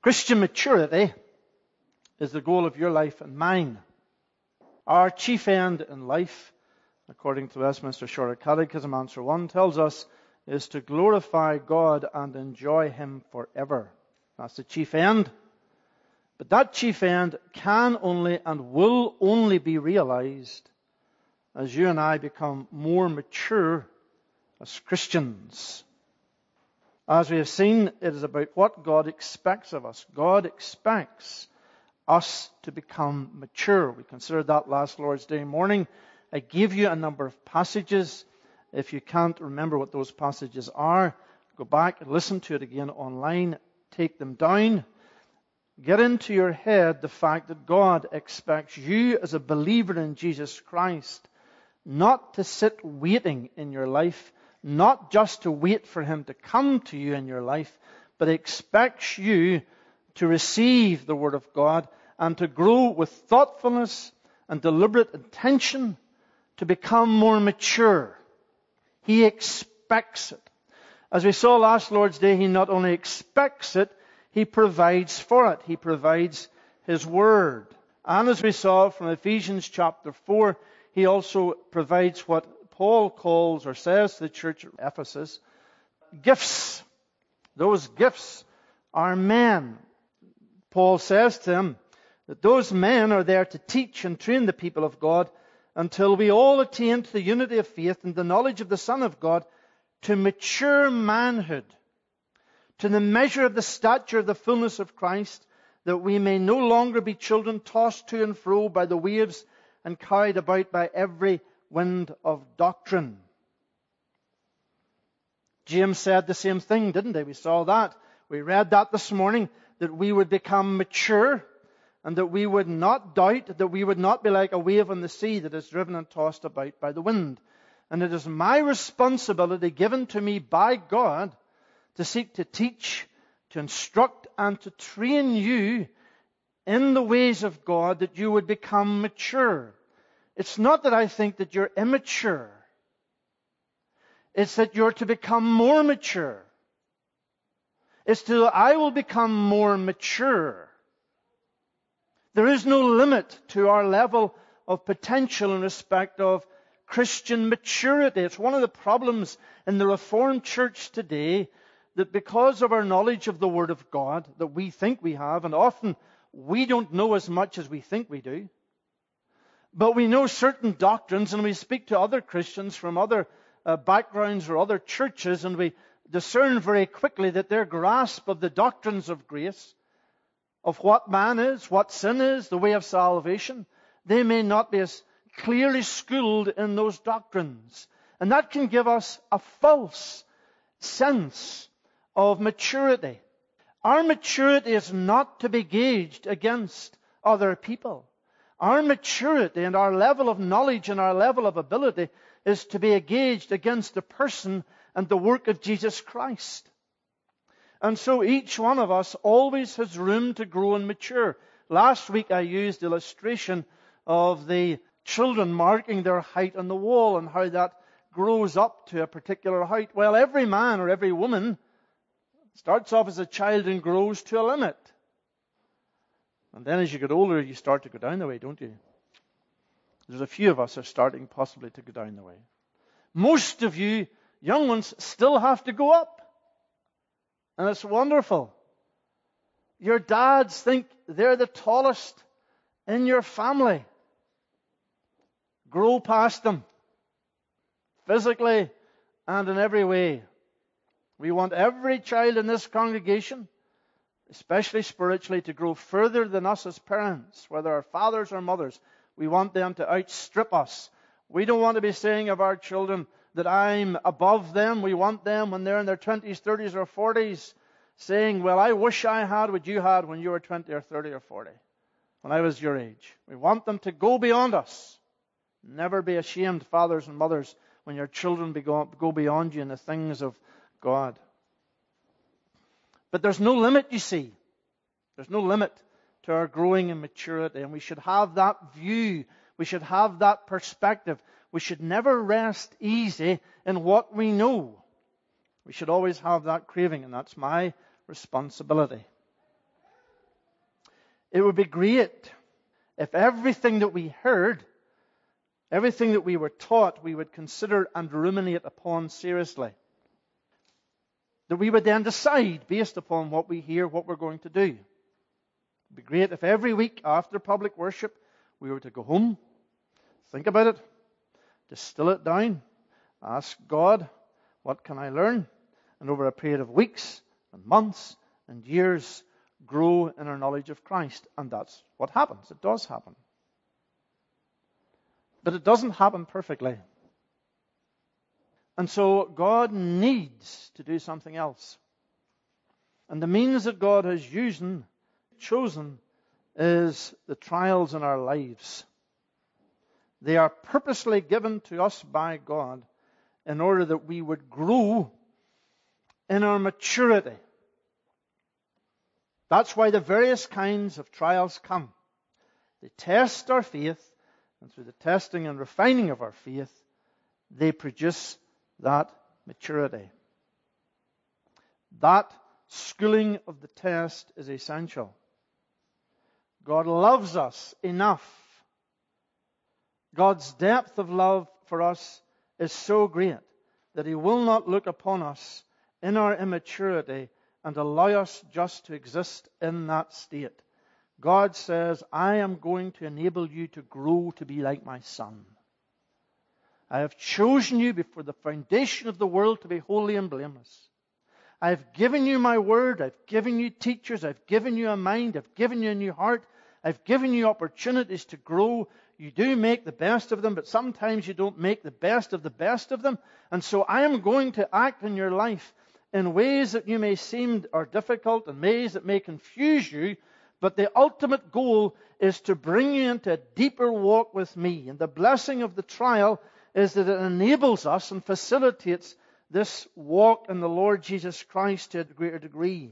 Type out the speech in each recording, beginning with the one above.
Christian maturity is the goal of your life and mine. Our chief end in life, according to Westminster Shorter Catechism, answer 1, tells us is to glorify God and enjoy Him forever. That's the chief end. But that chief end can only and will only be realized as you and I become more mature as Christians. As we have seen, it is about what God expects of us. God expects us to become mature. We considered that last Lord's Day morning. I gave you a number of passages. If you can't remember what those passages are, go back and listen to it again online. Take them down. Get into your head the fact that God expects you as a believer in Jesus Christ not to sit waiting in your life, not just to wait for Him to come to you in your life, but expects you to receive the Word of God and to grow with thoughtfulness and deliberate intention to become more mature. He expects it. As we saw last Lord's Day, He not only expects it, He provides for it. He provides His Word. And as we saw from Ephesians chapter 4, He also provides what Paul calls or says to the church at Ephesus, gifts. Those gifts are men. Paul says to them that those men are there to teach and train the people of God until we all attain to the unity of faith and the knowledge of the Son of God, to mature manhood, to the measure of the stature of the fullness of Christ, that we may no longer be children tossed to and fro by the waves and carried about by every wind of doctrine. James said the same thing, didn't he? We saw that. We read that this morning, that we would become mature and that we would not doubt, that we would not be like a wave on the sea that is driven and tossed about by the wind. And it is my responsibility given to me by God to seek to teach, to instruct, and to train you in the ways of God that you would become mature. It's not that I think that you're immature. It's that you're to become more mature. It's that I will become more mature. There is no limit to our level of potential in respect of Christian maturity. It's one of the problems in the Reformed Church today, that because of our knowledge of the Word of God that we think we have, and often we don't know as much as we think we do, but we know certain doctrines, and we speak to other Christians from other backgrounds or other churches, and we discern very quickly that their grasp of the doctrines of grace, of what man is, what sin is, the way of salvation, they may not be as clearly schooled in those doctrines. And that can give us a false sense of maturity. Our maturity is not to be gauged against other people. Our maturity and our level of knowledge and our level of ability is to be gauged against the person and the work of Jesus Christ. And so each one of us always has room to grow and mature. Last week I used the illustration of the children marking their height on the wall and how that grows up to a particular height. Well, every man or every woman starts off as a child and grows to a limit. And then as you get older, you start to go down the way, don't you? There's a few of us are starting possibly to go down the way. Most of you young ones still have to go up. And it's wonderful. Your dads think they're the tallest in your family. Grow past them, physically and in every way. We want every child in this congregation, especially spiritually, to grow further than us as parents, whether our fathers or mothers. We want them to outstrip us. We don't want to be saying of our children that I'm above them. We want them when they're in their 20s, 30s, or 40s saying, well, I wish I had what you had when you were 20 or 30 or 40, when I was your age. We want them to go beyond us. Never be ashamed, fathers and mothers, when your children go beyond you in the things of God. But there's no limit, you see. There's no limit to our growing in maturity, and we should have that view. We should have that perspective. We should never rest easy in what we know. We should always have that craving, and that's my responsibility. It would be great if everything that we heard, everything that we were taught, we would consider and ruminate upon seriously. That we would then decide, based upon what we hear, what we're going to do. It would be great if every week after public worship, we were to go home, think about it, distill it down, ask God, what can I learn? And over a period of weeks and months and years, grow in our knowledge of Christ. And that's what happens. It does happen. But it doesn't happen perfectly. And so God needs to do something else. And the means that God has chosen, is the trials in our lives. They are purposely given to us by God in order that we would grow in our maturity. That's why the various kinds of trials come. They test our faith, and through the testing and refining of our faith, they produce that maturity. That schooling of the test is essential. God loves us enough. God's depth of love for us is so great that He will not look upon us in our immaturity and allow us just to exist in that state. God says, I am going to enable you to grow to be like my Son. I have chosen you before the foundation of the world to be holy and blameless. I have given you my word. I've given you teachers. I've given you a mind. I've given you a new heart. I've given you opportunities to grow. You do make the best of them, but sometimes you don't make the best of them. And so I am going to act in your life in ways that you may seem are difficult and ways that may confuse you, but the ultimate goal is to bring you into a deeper walk with me. And the blessing of the trial is that it enables us and facilitates this walk in the Lord Jesus Christ to a greater degree.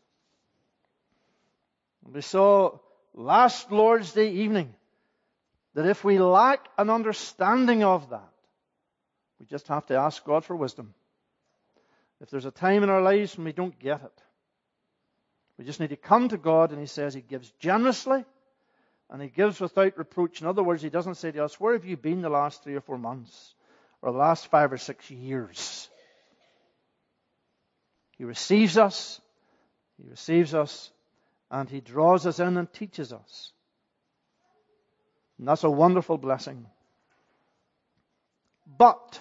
We saw last Lord's Day evening that if we lack an understanding of that, we just have to ask God for wisdom. If there's a time in our lives when we don't get it, we just need to come to God, and He says He gives generously and He gives without reproach. In other words, He doesn't say to us, where have you been the last 3 or 4 months or the last 5 or 6 years? He receives us, and He draws us in and teaches us. And that's a wonderful blessing. But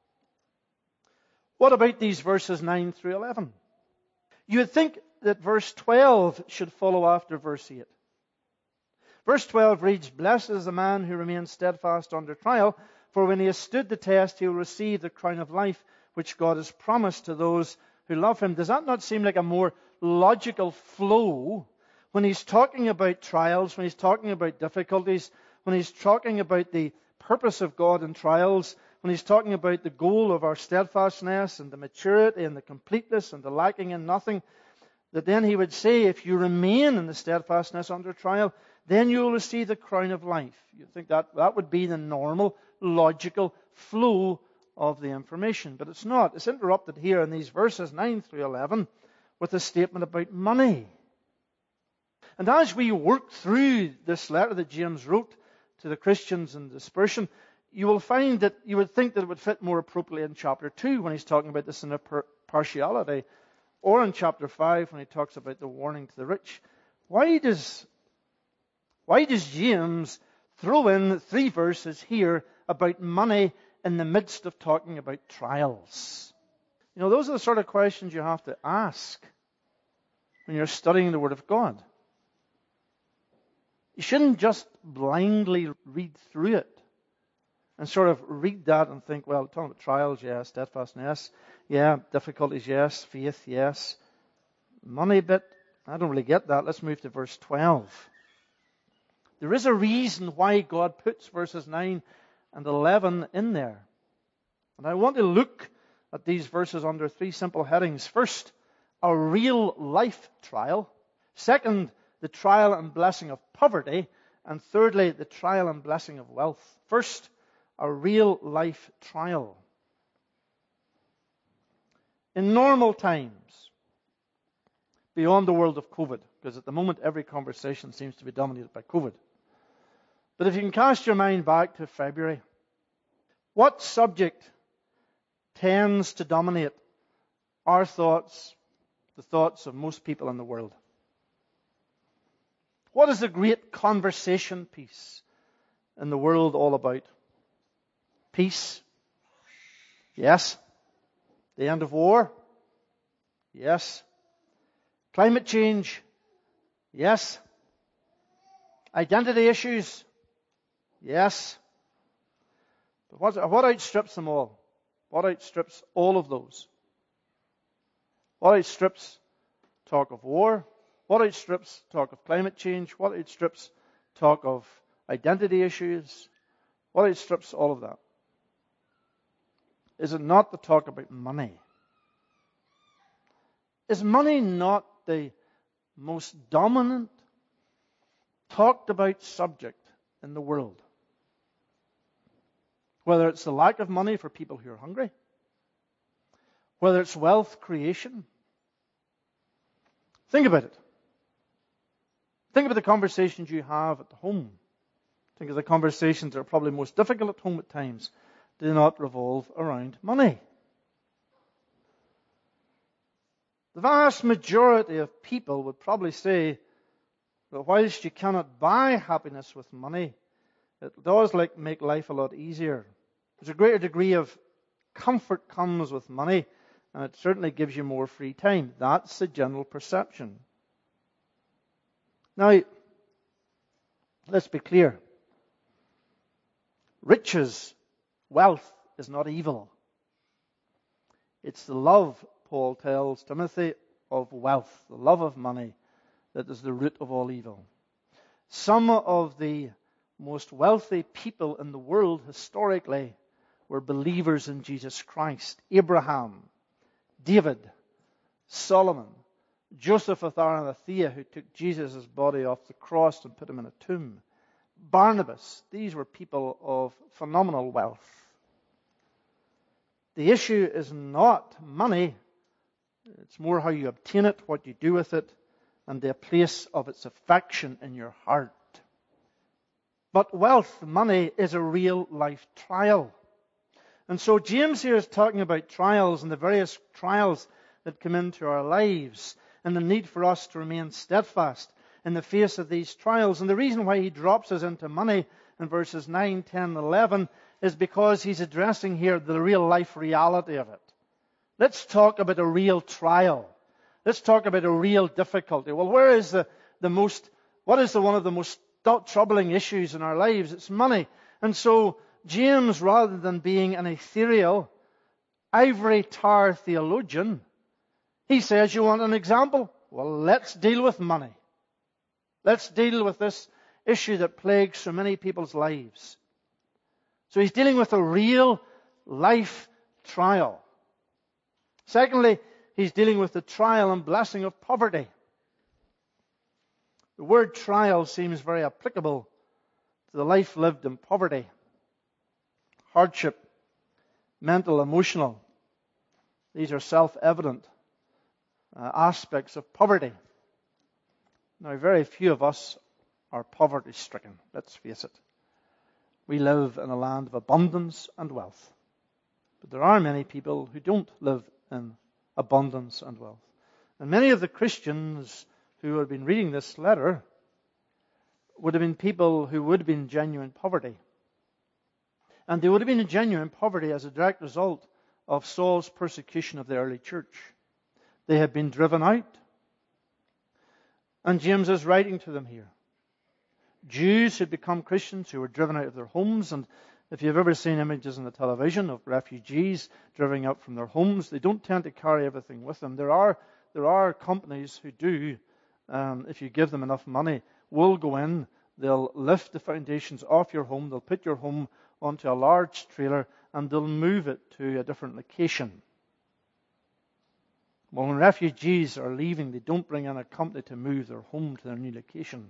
what about these verses 9 through 11? You would think that verse 12 should follow after verse 8. Verse 12 reads, Blessed is the man who remains steadfast under trial, for when he has stood the test, he will receive the crown of life, which God has promised to those who love Him. Does that not seem like a more logical flow when He's talking about trials, when He's talking about difficulties, when He's talking about the purpose of God in trials, when He's talking about the goal of our steadfastness and the maturity and the completeness and the lacking in nothing, that then He would say, if you remain in the steadfastness under trial, then you will receive the crown of life. You think that would be the normal, logical flow of the information. But it's not. It's interrupted here in these verses 9 through 11 with a statement about money. And as we work through this letter that James wrote to the Christians in dispersion, you will find that you would think that it would fit more appropriately in chapter 2 when he's talking about the sin of partiality, or in chapter 5 when he talks about the warning to the rich. Why does James throw in 3 verses here about money in the midst of talking about trials? You know, those are the sort of questions you have to ask when you're studying the Word of God. You shouldn't just blindly read through it and sort of read that and think, well, talking about trials, yes, steadfastness, yeah, difficulties, yes, faith, yes, money bit, I don't really get that. Let's move to verse 12. There is a reason why God puts verses 9 and 11 in there. And I want to look at these verses under 3 simple headings. First, a real life trial. Second, the trial and blessing of poverty. And thirdly, the trial and blessing of wealth. First, a real life trial. In normal times, beyond the world of COVID, because at the moment every conversation seems to be dominated by COVID. But if you can cast your mind back to February, what subject tends to dominate our thoughts, the thoughts of most people in the world? What is the great conversation piece in the world all about? Peace? Yes. The end of war? Yes. Climate change? Yes. Identity issues? Yes. But what outstrips them all? What outstrips all of those? What outstrips talk of war? What outstrips talk of climate change? What outstrips talk of identity issues? What outstrips all of that? Is it not the talk about money? Is money not the most dominant, talked about subject in the world? Whether it's the lack of money for people who are hungry, whether it's wealth creation. Think about it. Think about the conversations you have at home. Think of the conversations that are probably most difficult at home at times. Do not revolve around money. The vast majority of people would probably say that whilst you cannot buy happiness with money, it does make life a lot easier. There's a greater degree of comfort comes with money, and it certainly gives you more free time. That's the general perception. Now, let's be clear. Riches, wealth, is not evil. It's the love, Paul tells Timothy, of wealth, the love of money, that is the root of all evil. Some of the most wealthy people in the world historically were believers in Jesus Christ. Abraham, David, Solomon, Joseph of Arimathea, who took Jesus' body off the cross and put him in a tomb. Barnabas. These were people of phenomenal wealth. The issue is not money. It's more how you obtain it, what you do with it, and the place of its affection in your heart. But wealth, money, is a real life trial. And so James here is talking about trials and the various trials that come into our lives and the need for us to remain steadfast in the face of these trials. And the reason why he drops us into money in verses 9, 10, and 11 is because he's addressing here the real life reality of it. Let's talk about a real trial. Let's talk about a real difficulty. Well, what is one of the most troubling issues in our lives? It's money. And so James, rather than being an ethereal, ivory tower theologian, he says, you want an example? Well, let's deal with money. Let's deal with this issue that plagues so many people's lives. So he's dealing with a real life trial. Secondly, he's dealing with the trial and blessing of poverty. The word trial seems very applicable to the life lived in poverty. Hardship, mental, emotional. These are self-evident aspects of poverty. Now, very few of us are poverty-stricken, let's face it. We live in a land of abundance and wealth. But there are many people who don't live in abundance and wealth. And many of the Christians who have been reading this letter would have been people who would have been in genuine poverty. And they would have been in genuine poverty as a direct result of Saul's persecution of the early church. They had been driven out. And James is writing to them here. Jews who had become Christians who were driven out of their homes. And if you've ever seen images on the television of refugees driven out from their homes, they don't tend to carry everything with them. There are companies who do, if you give them enough money, will go in, they'll lift the foundations off your home, they'll put your home onto a large trailer, and they'll move it to a different location. Well, when refugees are leaving, they don't bring in a company to move their home to their new location.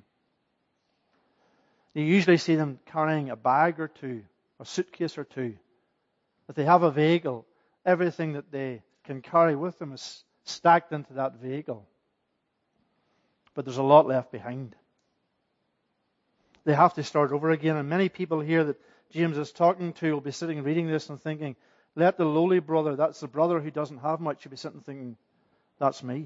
You usually see them carrying a bag or two, a suitcase or two. If they have a vehicle, everything that they can carry with them is stacked into that vehicle. But there's a lot left behind. They have to start over again. And many people here that James is talking to will be sitting reading this and thinking, let the lowly brother, that's the brother who doesn't have much, you'll be sitting thinking, that's me.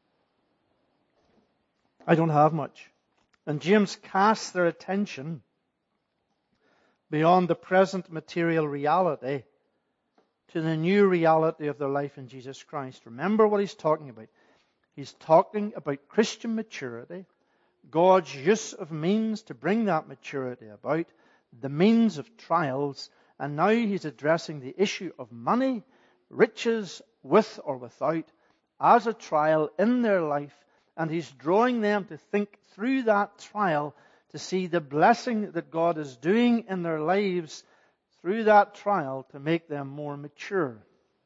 I don't have much. And James casts their attention beyond the present material reality to the new reality of their life in Jesus Christ. Remember what he's talking about. He's talking about Christian maturity, God's use of means to bring that maturity about, the means of trials, and now he's addressing the issue of money, riches, with or without, as a trial in their life, and he's drawing them to think through that trial to see the blessing that God is doing in their lives through that trial to make them more mature.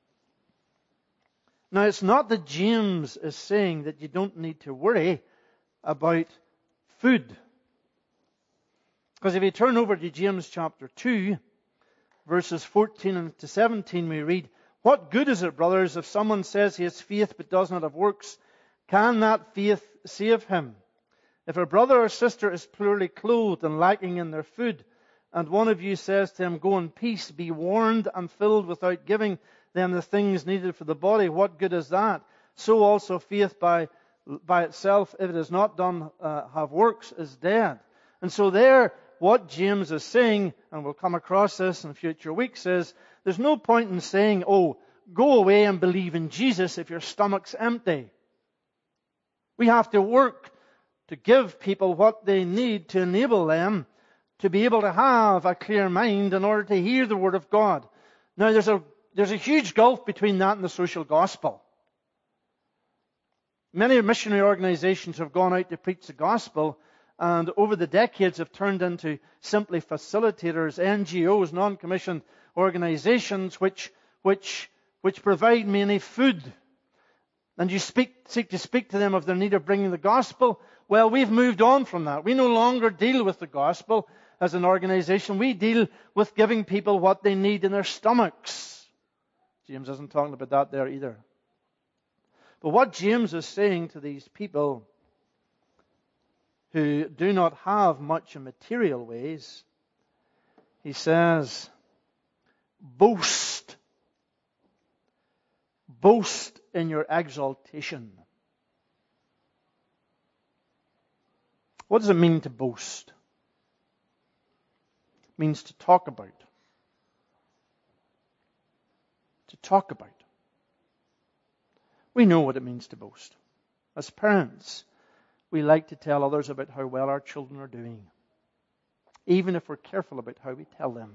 Now, it's not that James is saying that you don't need to worry about food. Because if you turn over to James chapter 2, verses 14 to 17, we read, what good is it, brothers, if someone says he has faith but does not have works? Can that faith save him? If a brother or sister is poorly clothed and lacking in their food, and one of you says to him, go in peace, be warmed and filled without giving them the things needed for the body, what good is that? So also faith by itself, if it is not done, have works, is dead. And so there, what James is saying, and we'll come across this in future weeks, is there's no point in saying, oh, go away and believe in Jesus if your stomach's empty. We have to work to give people what they need to enable them to be able to have a clear mind in order to hear the Word of God. Now, there's a huge gulf between that and the social gospel. Many missionary organizations have gone out to preach the gospel, and over the decades have turned into simply facilitators, NGOs, non-commissioned organizations, which provide mainly food. And you seek to speak to them of their need of bringing the gospel. Well, we've moved on from that. We no longer deal with the gospel as an organization. We deal with giving people what they need in their stomachs. James isn't talking about that there either. But what James is saying to these people who do not have much in material ways, he says, boast. Boast in your exaltation. What does it mean to boast? It means to talk about. To talk about. We know what it means to boast. As parents, we like to tell others about how well our children are doing, even if we're careful about how we tell them.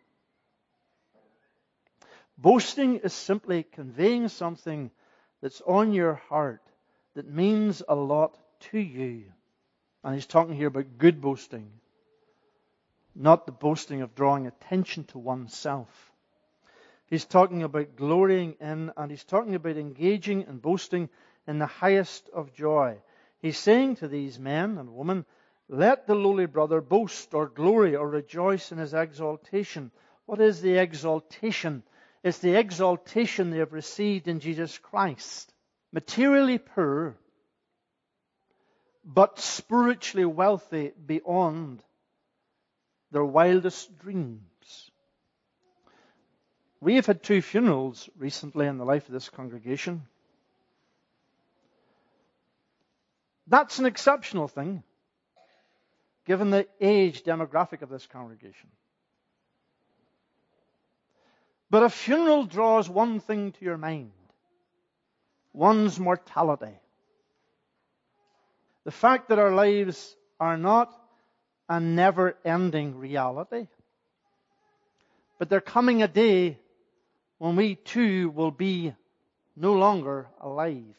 Boasting is simply conveying something that's on your heart that means a lot to you. And he's talking here about good boasting, not the boasting of drawing attention to oneself. He's talking about glorying in, and he's talking about engaging and boasting in the highest of joy. He's saying to these men and women, let the lowly brother boast or glory or rejoice in his exaltation. What is the exaltation? It's the exaltation they have received in Jesus Christ. Materially poor, but spiritually wealthy beyond their wildest dreams. We have had 2 funerals recently in the life of this congregation. That's an exceptional thing, given the age demographic of this congregation. But a funeral draws one thing to your mind: one's mortality. The fact that our lives are not a never-ending reality, but there coming a day when we too will be no longer alive.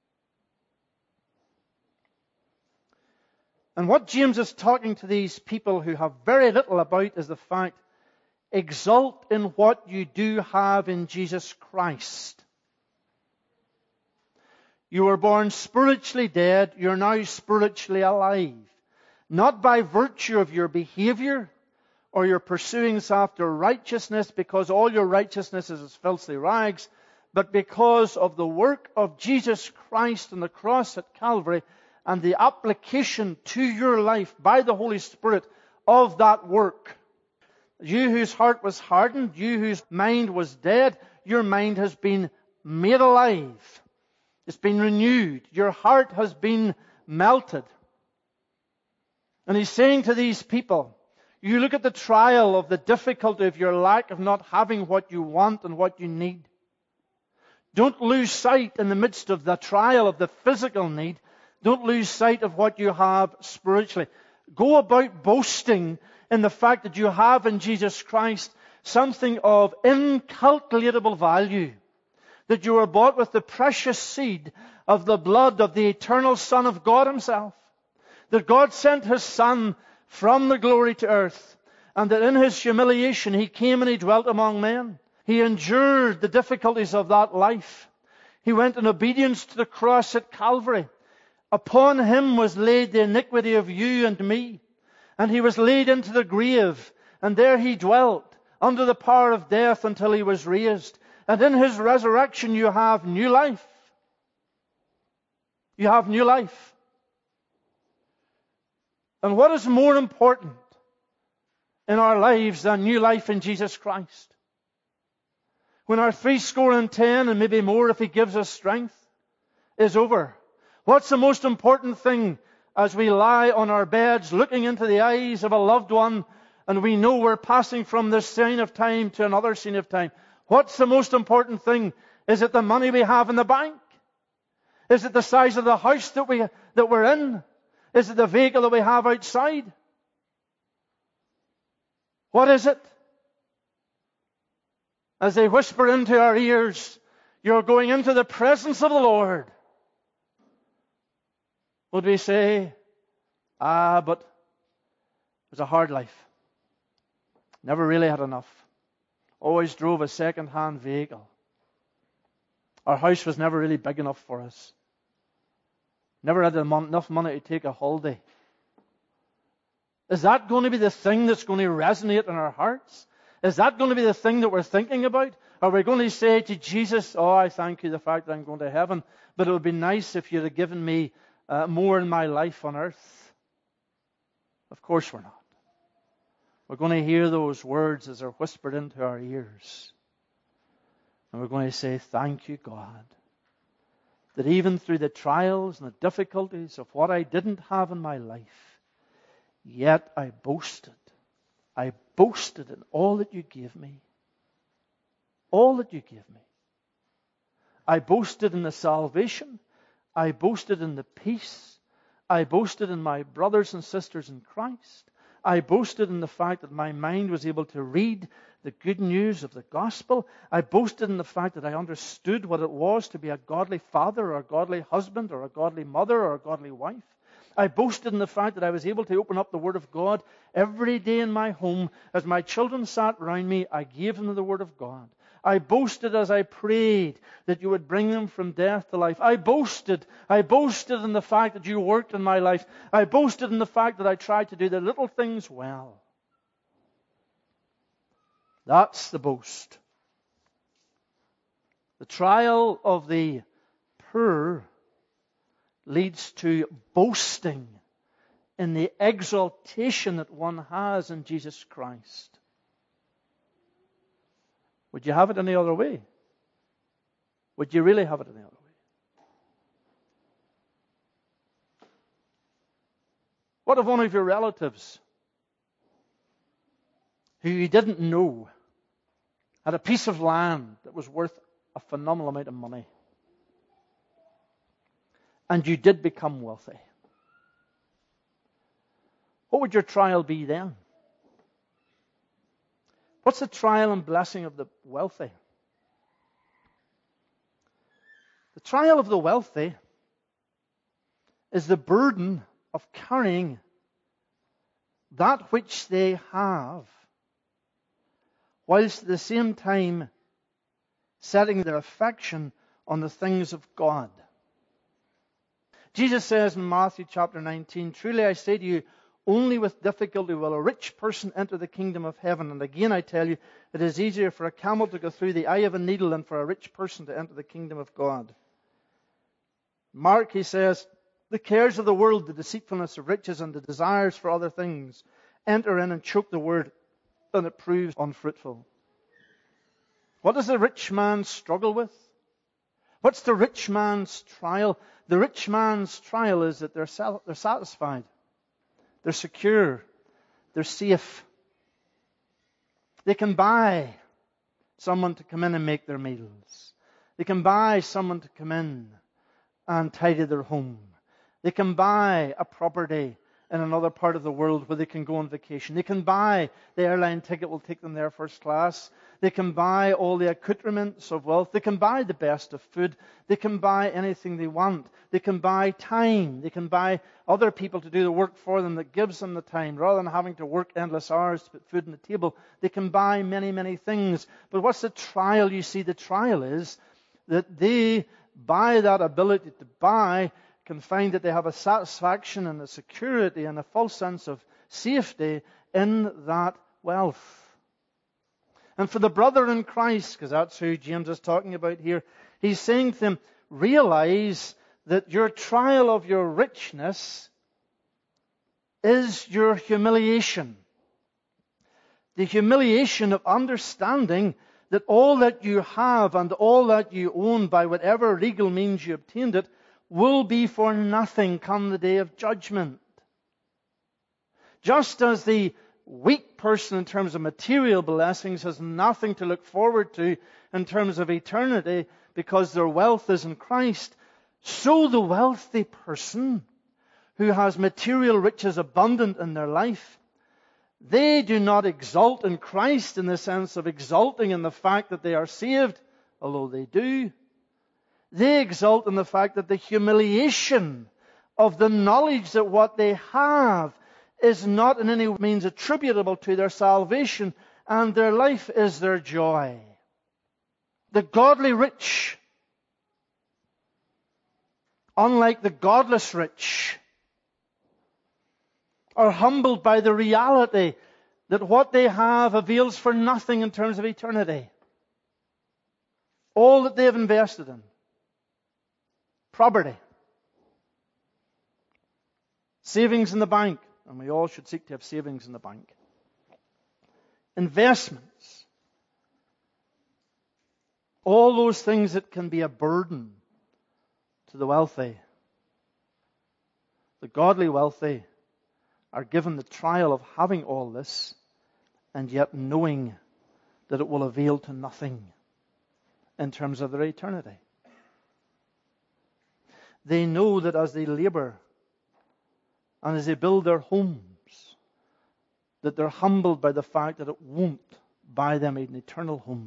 And what James is talking to these people who have very little about is the fact, exult in what you do have in Jesus Christ. You were born spiritually dead, you're now spiritually alive. Not by virtue of your behavior or your pursuings after righteousness, because all your righteousness is as filthy rags, but because of the work of Jesus Christ on the cross at Calvary, and the application to your life by the Holy Spirit of that work. You whose heart was hardened, you whose mind was dead, your mind has been made alive. It's been renewed. Your heart has been melted. And he's saying to these people, you look at the trial of the difficulty of your lack of not having what you want and what you need. Don't lose sight in the midst of the trial of the physical need. Don't lose sight of what you have spiritually. Go about boasting in the fact that you have in Jesus Christ something of incalculable value. That you were bought with the precious seed of the blood of the eternal Son of God Himself. That God sent His Son from the glory to earth. And that in His humiliation He came and He dwelt among men. He endured the difficulties of that life. He went in obedience to the cross at Calvary. Upon Him was laid the iniquity of you and me. And He was laid into the grave. And there He dwelt under the power of death until He was raised. And in His resurrection you have new life. You have new life. And what is more important in our lives than new life in Jesus Christ? When our 70 and maybe more if He gives us strength is over. What's the most important thing as we lie on our beds looking into the eyes of a loved one and we know we're passing from this scene of time to another scene of time? What's the most important thing? Is it the money we have in the bank? Is it the size of the house that we're in? Is it the vehicle that we have outside? What is it? As they whisper into our ears, you're going into the presence of the Lord. Would we say, but it was a hard life. Never really had enough. Always drove a second-hand vehicle. Our house was never really big enough for us. Never had enough money to take a holiday. Is that going to be the thing that's going to resonate in our hearts? Is that going to be the thing that we're thinking about? Are we going to say to Jesus, I thank you the fact that I'm going to heaven, but it would be nice if you'd have given me more in my life on earth? Of course we're not. We're going to hear those words as they're whispered into our ears. And we're going to say, thank you, God, that even through the trials and the difficulties of what I didn't have in my life, yet I boasted. I boasted in all that you gave me. All that you gave me. I boasted in the salvation. I boasted in the peace. I boasted in my brothers and sisters in Christ. I boasted in the fact that my mind was able to read the good news of the gospel. I boasted in the fact that I understood what it was to be a godly father or a godly husband or a godly mother or a godly wife. I boasted in the fact that I was able to open up the Word of God every day in my home. As my children sat round me, I gave them the Word of God. I boasted as I prayed that you would bring them from death to life. I boasted in the fact that you worked in my life. I boasted in the fact that I tried to do the little things well. That's the boast. The trial of the poor leads to boasting in the exaltation that one has in Jesus Christ. Would you have it any other way? Would you really have it any other way? What if one of your relatives who you didn't know had a piece of land that was worth a phenomenal amount of money, and you did become wealthy? What would your trial be then? What's the trial and blessing of the wealthy? The trial of the wealthy is the burden of carrying that which they have, whilst at the same time setting their affection on the things of God. Jesus says in Matthew chapter 19, truly I say to you, only with difficulty will a rich person enter the kingdom of heaven. And again I tell you, it is easier for a camel to go through the eye of a needle than for a rich person to enter the kingdom of God. Mark, he says, The cares of the world, the deceitfulness of riches, and the desires for other things enter in and choke the word, and it proves unfruitful. What does the rich man struggle with? What's the rich man's trial? The rich man's trial is that they're satisfied. They're secure. They're safe. They can buy someone to come in and make their meals. They can buy someone to come in and tidy their home. They can buy a property in another part of the world where they can go on vacation. They can buy the airline ticket will take them there first class. They can buy all the accoutrements of wealth. They can buy the best of food. They can buy anything they want. They can buy time. They can buy other people to do the work for them that gives them the time. Rather than having to work endless hours to put food on the table, they can buy many, many things. But what's the trial? You see, the trial is that they, by that ability to buy, can find that they have a satisfaction and a security and a false sense of safety in that wealth. And for the brother in Christ, because that's who James is talking about here, he's saying to them, realize that your trial of your richness is your humiliation. The humiliation of understanding that all that you have and all that you own by whatever legal means you obtained it will be for nothing come the day of judgment. Just as the weak person in terms of material blessings has nothing to look forward to in terms of eternity because their wealth is in Christ, so the wealthy person who has material riches abundant in their life, they do not exult in Christ in the sense of exulting in the fact that they are saved, although they do. They exult in the fact that the humiliation of the knowledge that what they have is not in any means attributable to their salvation, and their life is their joy. The godly rich, unlike the godless rich, are humbled by the reality that what they have avails for nothing in terms of eternity. All that they have invested in. Property. Savings in the bank. And we all should seek to have savings in the bank. Investments. All those things that can be a burden to the wealthy. The godly wealthy are given the trial of having all this and yet knowing that it will avail to nothing in terms of their eternity. They know that as they labor and as they build their homes, that they're humbled by the fact that it won't buy them an eternal home.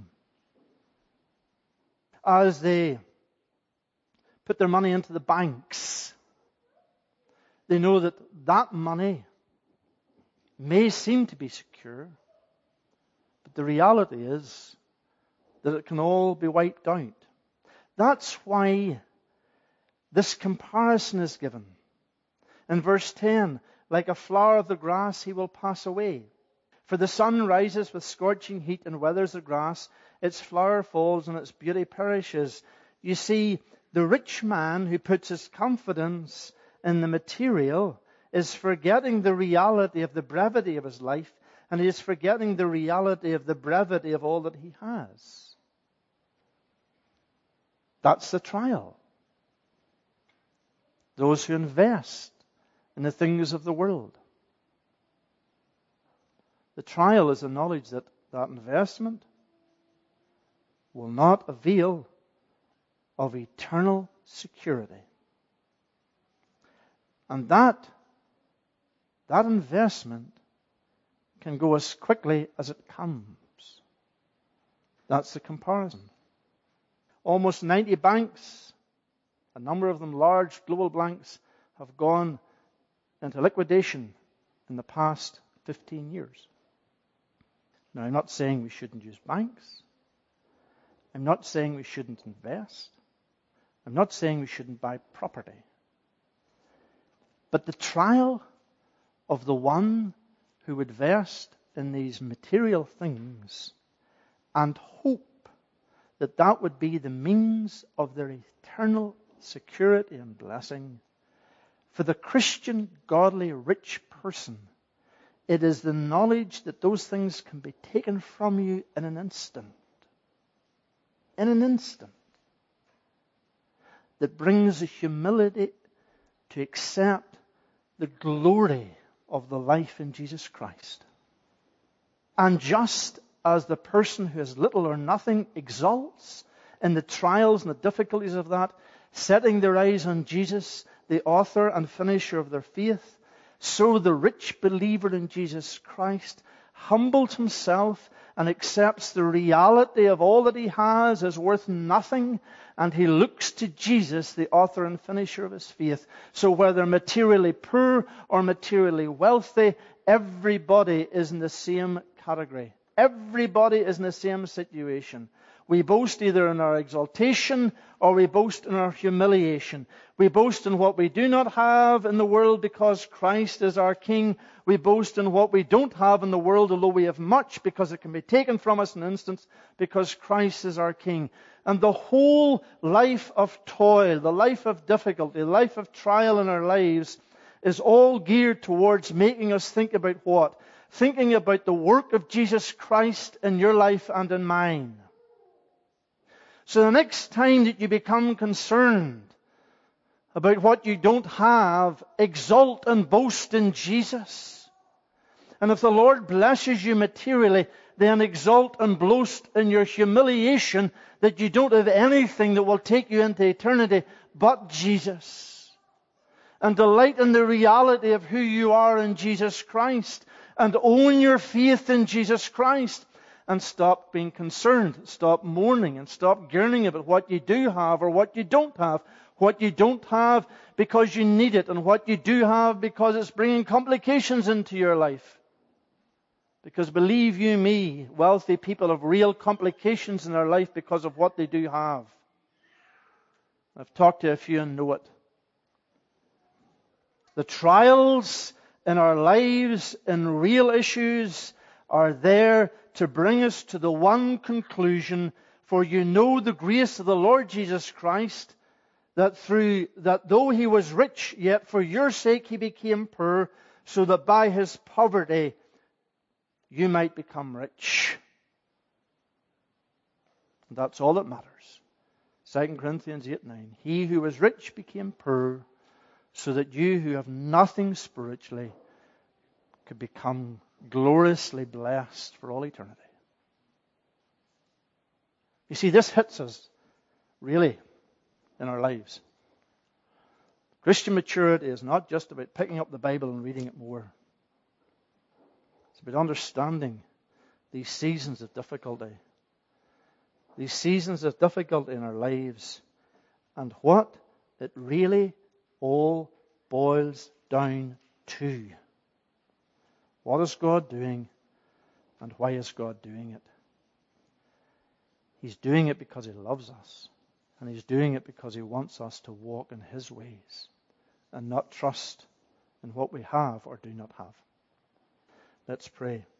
As they put their money into the banks, they know that that money may seem to be secure, but the reality is that it can all be wiped out. That's why this comparison is given. In verse 10, like a flower of the grass, he will pass away. For the sun rises with scorching heat and withers the grass. Its flower falls and its beauty perishes. You see, the rich man who puts his confidence in the material is forgetting the reality of the brevity of his life, and he is forgetting the reality of the brevity of all that he has. That's the trial. Those who invest in the things of the world. The trial is the knowledge that that investment will not avail of eternal security. And that investment can go as quickly as it comes. That's the comparison. Almost 90 banks, a number of them large global banks, have gone into liquidation in the past 15 years. Now, I'm not saying we shouldn't use banks. I'm not saying we shouldn't invest. I'm not saying we shouldn't buy property. But the trial of the one who would invest in these material things and hope that that would be the means of their eternal security and blessing, For the Christian, godly, rich person, it is the knowledge that those things can be taken from you in an instant. In an instant. That brings the humility to accept the glory of the life in Jesus Christ. And just as the person who has little or nothing exalts in the trials and the difficulties of that, setting their eyes on Jesus, the author and finisher of their faith, so the rich believer in Jesus Christ humbles himself and accepts the reality of all that he has is worth nothing, and he looks to Jesus, the author and finisher of his faith. So whether materially poor or materially wealthy, everybody is in the same category. Everybody is in the same situation. We boast either in our exaltation or we boast in our humiliation. We boast in what we do not have in the world because Christ is our King. We boast in what we don't have in the world, although we have much, because it can be taken from us in an instant because Christ is our King. And the whole life of toil, the life of difficulty, the life of trial in our lives is all geared towards making us think about what? Thinking about the work of Jesus Christ in your life and in mine. So the next time that you become concerned about what you don't have, exalt and boast in Jesus. And if the Lord blesses you materially, then exalt and boast in your humiliation that you don't have anything that will take you into eternity but Jesus. And delight in the reality of who you are in Jesus Christ. And own your faith in Jesus Christ. And stop being concerned, stop mourning, and stop yearning about what you do have or what you don't have. What you don't have because you need it, and what you do have because it's bringing complications into your life. Because believe you me, wealthy people have real complications in their life because of what they do have. I've talked to a few and know it. The trials in our lives, in real issues, are there to bring us to the one conclusion, for you know the grace of the Lord Jesus Christ, that though he was rich, yet for your sake he became poor, so that by his poverty you might become rich. And that's all that matters. 2 Corinthians 8:9. He who was rich became poor, so that you who have nothing spiritually could become gloriously blessed for all eternity. You see, this hits us, really, in our lives. Christian maturity is not just about picking up the Bible and reading it more. It's about understanding these seasons of difficulty. These seasons of difficulty in our lives. And what it really all boils down to. What is God doing, and why is God doing it? He's doing it because he loves us. And he's doing it because he wants us to walk in his ways and not trust in what we have or do not have. Let's pray.